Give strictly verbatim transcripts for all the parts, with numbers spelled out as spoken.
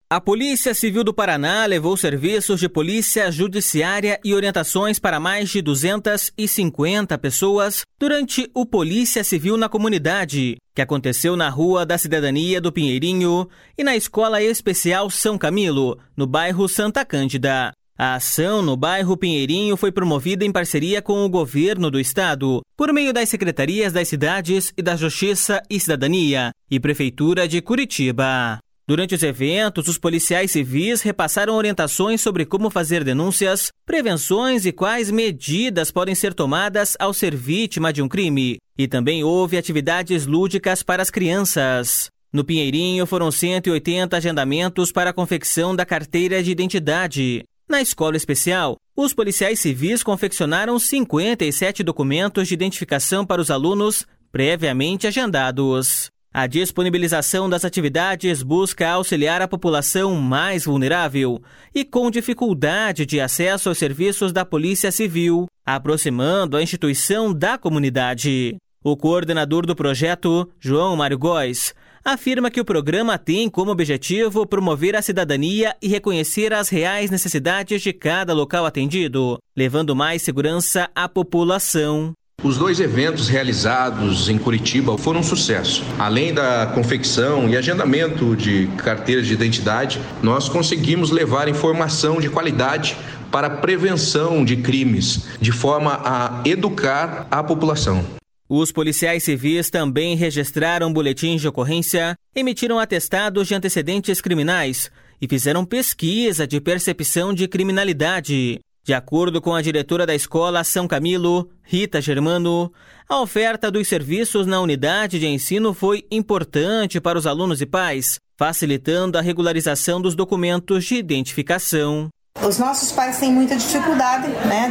A Polícia Civil do Paraná levou serviços de polícia judiciária e orientações para mais de duzentas e cinquenta pessoas durante o Polícia Civil na Comunidade, que aconteceu na Rua da Cidadania do Pinheirinho e na Escola Especial São Camilo, no bairro Santa Cândida. A ação no bairro Pinheirinho foi promovida em parceria com o governo do estado, por meio das secretarias das cidades e da Justiça e Cidadania e Prefeitura de Curitiba. Durante os eventos, os policiais civis repassaram orientações sobre como fazer denúncias, prevenções e quais medidas podem ser tomadas ao ser vítima de um crime. E também houve atividades lúdicas para as crianças. No Pinheirinho foram cento e oitenta agendamentos para a confecção da carteira de identidade. Na escola especial, os policiais civis confeccionaram cinquenta e sete documentos de identificação para os alunos previamente agendados. A disponibilização das atividades busca auxiliar a população mais vulnerável e com dificuldade de acesso aos serviços da Polícia Civil, aproximando a instituição da comunidade. O coordenador do projeto, João Mário Góes, afirma que o programa tem como objetivo promover a cidadania e reconhecer as reais necessidades de cada local atendido, levando mais segurança à população. Os dois eventos realizados em Curitiba foram um sucesso. Além da confecção e agendamento de carteiras de identidade, nós conseguimos levar informação de qualidade para a prevenção de crimes, de forma a educar a população. Os policiais civis também registraram boletins de ocorrência, emitiram atestados de antecedentes criminais e fizeram pesquisa de percepção de criminalidade. De acordo com a diretora da Escola São Camilo, Rita Germano, a oferta dos serviços na unidade de ensino foi importante para os alunos e pais, facilitando a regularização dos documentos de identificação. Os nossos pais têm muita dificuldade, né,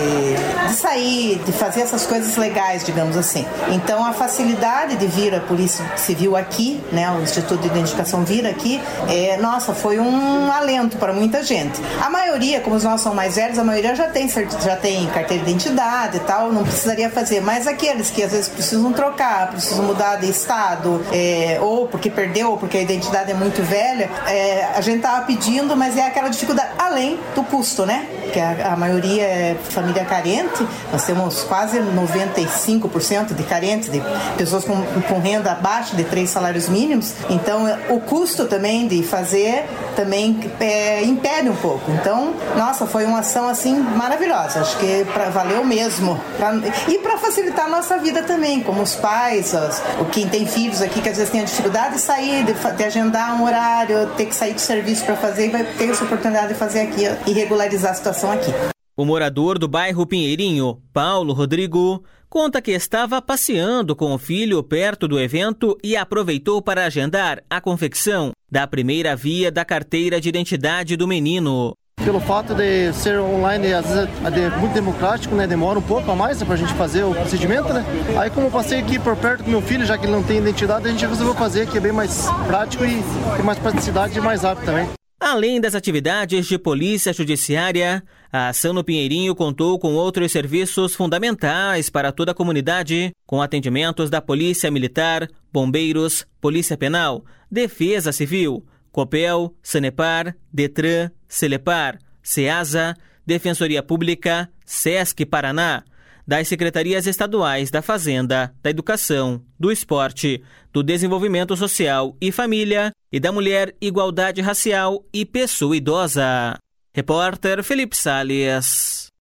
de, de sair, de fazer essas coisas legais, digamos assim. Então, a facilidade de vir a Polícia Civil aqui, né, o Instituto de Identificação vir aqui, é, nossa, foi um alento para muita gente. A maioria, como os nossos são mais velhos, a maioria já tem, já tem carteira de identidade e tal, não precisaria fazer. Mas aqueles que às vezes precisam trocar, precisam mudar de estado, é, ou porque perdeu, ou porque a identidade é muito velha, é, a gente estava pedindo, mas é aquela dificuldade, além do custo, né? Que a, a maioria é família carente, nós temos quase noventa e cinco por cento de carentes, de pessoas com, com renda abaixo de três salários mínimos, então o custo também de fazer também é, impede um pouco. Então, nossa, foi uma ação assim maravilhosa, acho que pra, valeu mesmo. Pra, e para facilitar a nossa vida também, como os pais, os, quem tem filhos aqui que às vezes tem a dificuldade de sair, de, de agendar um horário, ter que sair do serviço para fazer, e vai ter essa oportunidade de fazer aqui e regularizar a situação aqui. O morador do bairro Pinheirinho, Paulo Rodrigo, conta que estava passeando com o filho perto do evento e aproveitou para agendar a confecção da primeira via da carteira de identidade do menino. Pelo fato de ser online, às vezes é muito democrático, né? Demora um pouco a mais para a gente fazer o procedimento, né? Aí como eu passei aqui por perto do meu filho, já que ele não tem identidade, a gente resolveu fazer, que é bem mais prático e tem mais praticidade e mais rápido também. Além das atividades de polícia judiciária, a ação no Pinheirinho contou com outros serviços fundamentais para toda a comunidade, com atendimentos da Polícia Militar, Bombeiros, Polícia Penal, Defesa Civil, Copel, Sanepar, Detran, Celepar, Ceasa, Defensoria Pública, Sesc Paraná, das Secretarias Estaduais da Fazenda, da Educação, do Esporte, do Desenvolvimento Social e Família e da Mulher, Igualdade Racial e Pessoa Idosa. Repórter Felipe Salles.